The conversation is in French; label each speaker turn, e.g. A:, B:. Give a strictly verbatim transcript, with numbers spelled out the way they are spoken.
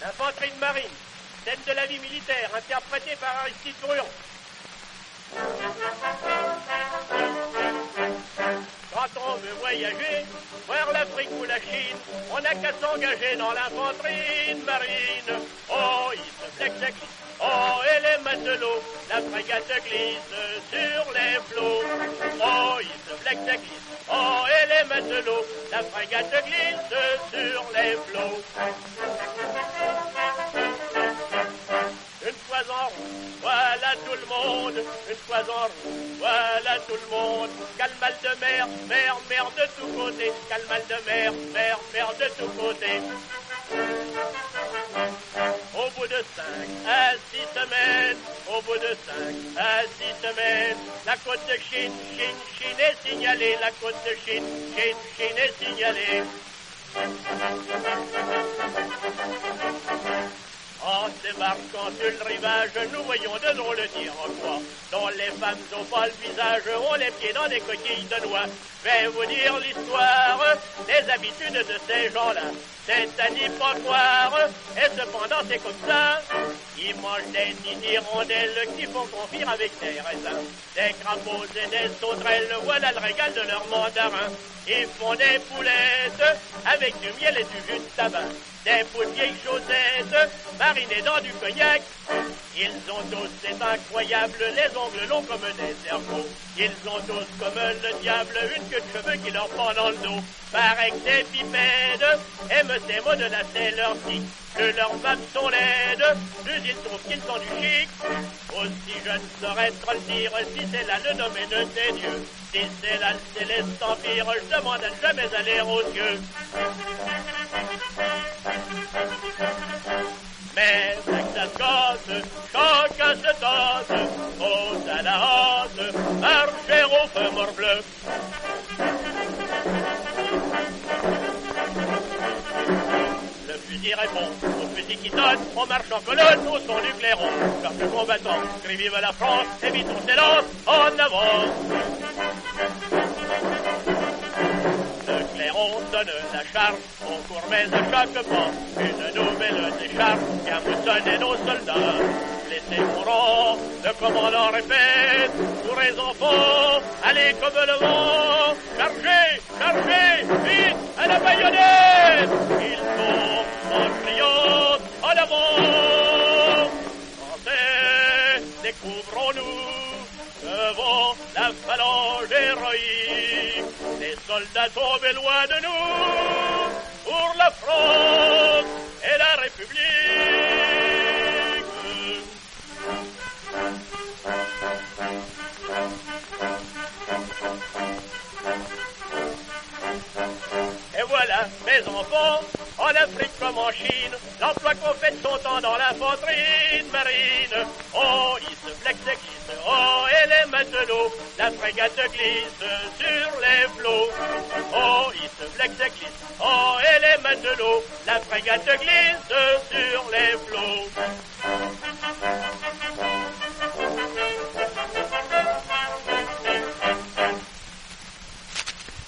A: Infanterie de marine, scène de la vie militaire, interprétée par Aristide Bruand. Quand on veut voyager, voir l'Afrique ou la Chine, on n'a qu'à s'engager dans l'infanterie de marine. Oh, il se flexe, ça glisse. Oh, et les matelots, la frégate glisse sur les flots. Oh, il se flexe, ça glisse. Oh, et les matelots, la frégate glisse sur les flots. Une fois en route, voilà tout le monde. Une fois en route, voilà tout le monde. Quel mal de mer, mer, mer de tous côtés. Quel mal de mer, mer, mer de tous côtés. Au bout de cinq à six semaines, au bout de cinq à six semaines, la côte de Chine, Chine, Chine est signalée. La côte de Chine, Chine, Chine est signalée. En débarquant sur le rivage, nous voyons de drôles d'Iroquois, dont les femmes n'ont pas le visage, ont les pieds dans des coquilles de noix. Je vais vous dire l'histoire des habitudes de ces gens-là. C'est à n'y pas croire, et cependant c'est comme ça. Ils mangent des nids d'hirondelles qui font confire avec des raisins, des crapauds et des sauterelles, voilà le régal de leur mandarin. Ils font des poulettes avec du miel et du jus de tabac, des poules vieilles chaussettes marinées dans du cognac. Ils ont tous, c'est incroyable, les ongles longs comme des cerveaux. Ils ont tous comme le diable une queue de cheveux qui leur pend dans le dos. Paraît que des pipèdes aiment ces mots de la leur tic. Que leurs femmes sont laides, plus ils trouvent qu'ils sont du chic. Aussi je ne saurais trop le dire si c'est là le domaine des dieux. Si c'est là le céleste empire, je demande à ne jamais aller aux cieux. Mais dès que ça se casse, chacun se tasse, ose à la hâte, marcher au feu morbleu. Le fusil répond au fusil qui sonne, on marche en colonne au son du clairon. Car que combattants, crie vive la France, et vite on s'élance en avant. Le clairon donne la charge, on court mais à chaque pas une nouvelle décharge vient moissonner nos soldats. Laissez mon rang, le commandant répète, tous les enfants, allez comme le vent, chargez, chargez, vite, à la baïonnette. Ils sont en criant, en avant. Français, découvrons-nous devant la phalange héroïque. Les soldats tombés loin de nous pour la France et la République. Et voilà, mes enfants, en Afrique comme en Chine, l'emploi qu'on fait de son temps dans l'infanterie de marine. Oh, il se flexe et glisse, oh, et les matelots, la frégate glisse sur les flots. Oh, il se flexe et glisse, oh, et les matelots, la frégate glisse sur les flots.